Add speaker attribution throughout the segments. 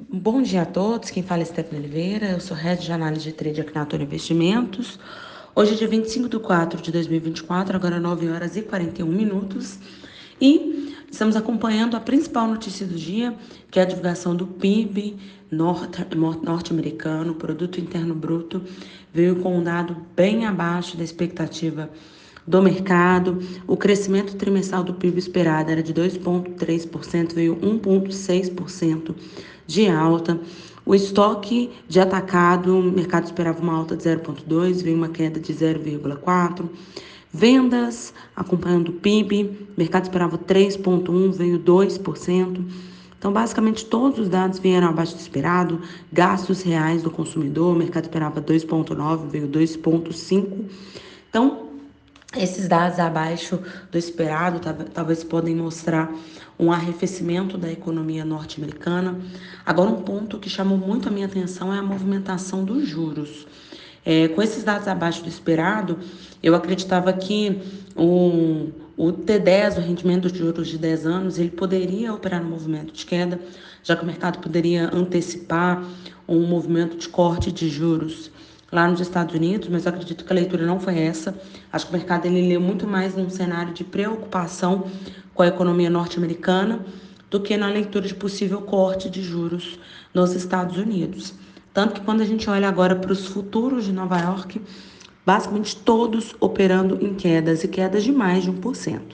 Speaker 1: Bom dia a todos, quem fala é Stephanie Oliveira, eu sou Head de Análise de Trade aqui na Toro Investimentos. Hoje é dia 25 de 4 de 2024, agora 9 horas e 41 minutos. E estamos acompanhando a principal notícia do dia, que é a divulgação do PIB norte-americano, Produto Interno Bruto, veio com um dado bem abaixo da expectativa do mercado. O crescimento trimestral do PIB esperado era de 2,3%, veio 1,6% de alta. O estoque de atacado, o mercado esperava uma alta de 0,2%, veio uma queda de 0,4%. Vendas, acompanhando o PIB, o mercado esperava 3,1%, veio 2%. Então, basicamente, todos os dados vieram abaixo do esperado. Gastos reais do consumidor, o mercado esperava 2,9%, veio 2,5%. Então, esses dados abaixo do esperado talvez podem mostrar um arrefecimento da economia norte-americana. Agora, um ponto que chamou muito a minha atenção é a movimentação dos juros. Com esses dados abaixo do esperado, eu acreditava que o T10, o rendimento dos juros de 10 anos, ele poderia operar no movimento de queda, já que o mercado poderia antecipar um movimento de corte de juros lá nos Estados Unidos, mas eu acredito que a leitura não foi essa. Acho que o mercado ele leu muito mais num cenário de preocupação com a economia norte-americana do que na leitura de possível corte de juros nos Estados Unidos. Tanto que quando a gente olha agora para os futuros de Nova York, basicamente todos operando em quedas e quedas de mais de 1%.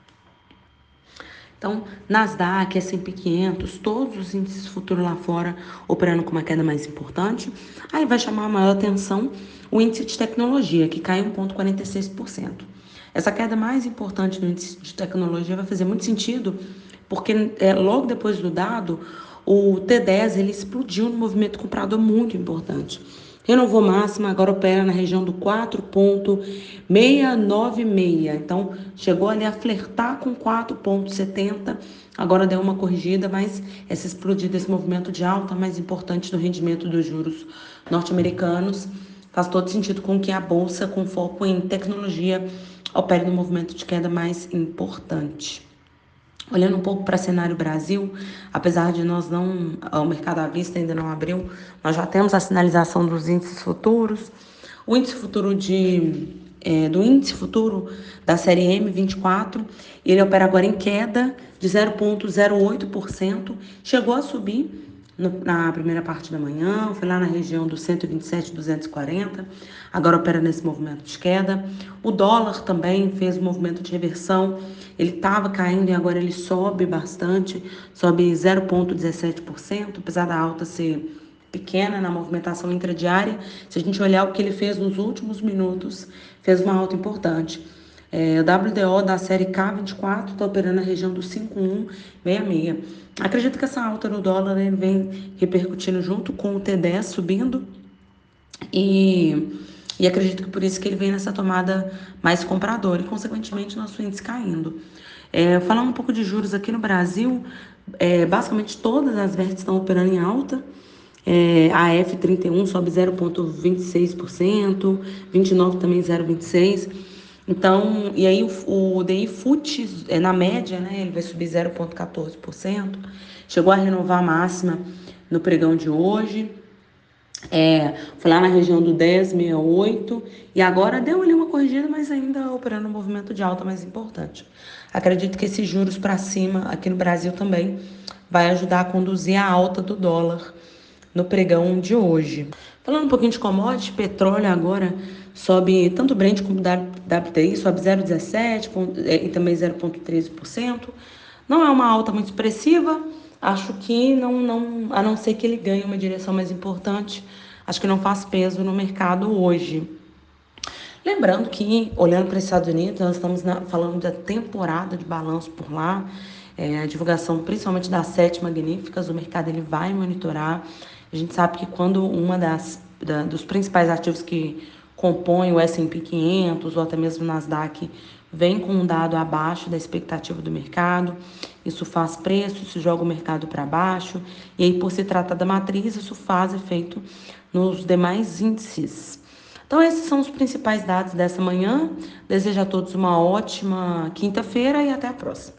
Speaker 1: Então, Nasdaq, S&P 500, todos os índices futuros lá fora operando com uma queda mais importante. Aí vai chamar a maior atenção o índice de tecnologia, que cai 1,46%. Essa queda mais importante no índice de tecnologia vai fazer muito sentido, porque logo depois do dado, o T10 ele explodiu no movimento comprador muito importante. Renovou máxima, agora opera na região do 4,696. Então, chegou ali a flertar com 4,70. Agora deu uma corrigida, mas essa explodida, esse movimento de alta mais importante no rendimento dos juros norte-americanos faz todo sentido com que a bolsa, com foco em tecnologia, opere no movimento de queda mais importante. Olhando um pouco para o cenário Brasil, apesar de o mercado à vista ainda não abriu, nós já temos a sinalização dos índices futuros. O índice futuro do índice futuro da série M24, ele opera agora em queda de 0,08%, chegou a subir na primeira parte da manhã, foi lá na região dos 127,240, agora opera nesse movimento de queda. O dólar também fez um movimento de reversão, ele estava caindo e agora ele sobe bastante, sobe 0,17%, apesar da alta ser pequena na movimentação intradiária. Se a gente olhar o que ele fez nos últimos minutos, fez uma alta importante. O WDO da série K24 está operando na região do 5,166. Acredito que essa alta no dólar vem repercutindo junto com o T10 subindo e acredito que por isso que ele vem nessa tomada mais compradora e, consequentemente, nosso índice caindo. Falando um pouco de juros aqui no Brasil, basicamente todas as vértices estão operando em alta. A F31 sobe 0,26%, 29 também 0,26%. Então, e aí o DI FUT, na média, né, ele vai subir 0,14%. Chegou a renovar a máxima no pregão de hoje. Foi lá na região do 10,68 e agora deu ali uma corrigida, mas ainda operando um movimento de alta mais importante. Acredito que esses juros para cima aqui no Brasil também vai ajudar a conduzir a alta do dólar no pregão de hoje. Falando um pouquinho de commodity, petróleo agora sobe, tanto o Brent como o WTI, sobe 0,17% e também 0,13%. Não é uma alta muito expressiva, acho que a não ser que ele ganhe uma direção mais importante, acho que não faz peso no mercado hoje. Lembrando que, olhando para os Estados Unidos, nós estamos falando da temporada de balanço por lá, a divulgação principalmente das 7 magníficas, o mercado ele vai monitorar. A gente sabe que quando dos principais ativos que compõem o S&P 500 ou até mesmo o Nasdaq vem com um dado abaixo da expectativa do mercado, isso faz preço, isso joga o mercado para baixo, e aí por se tratar da matriz, isso faz efeito nos demais índices. Então, esses são os principais dados dessa manhã. Desejo a todos uma ótima quinta-feira e até a próxima.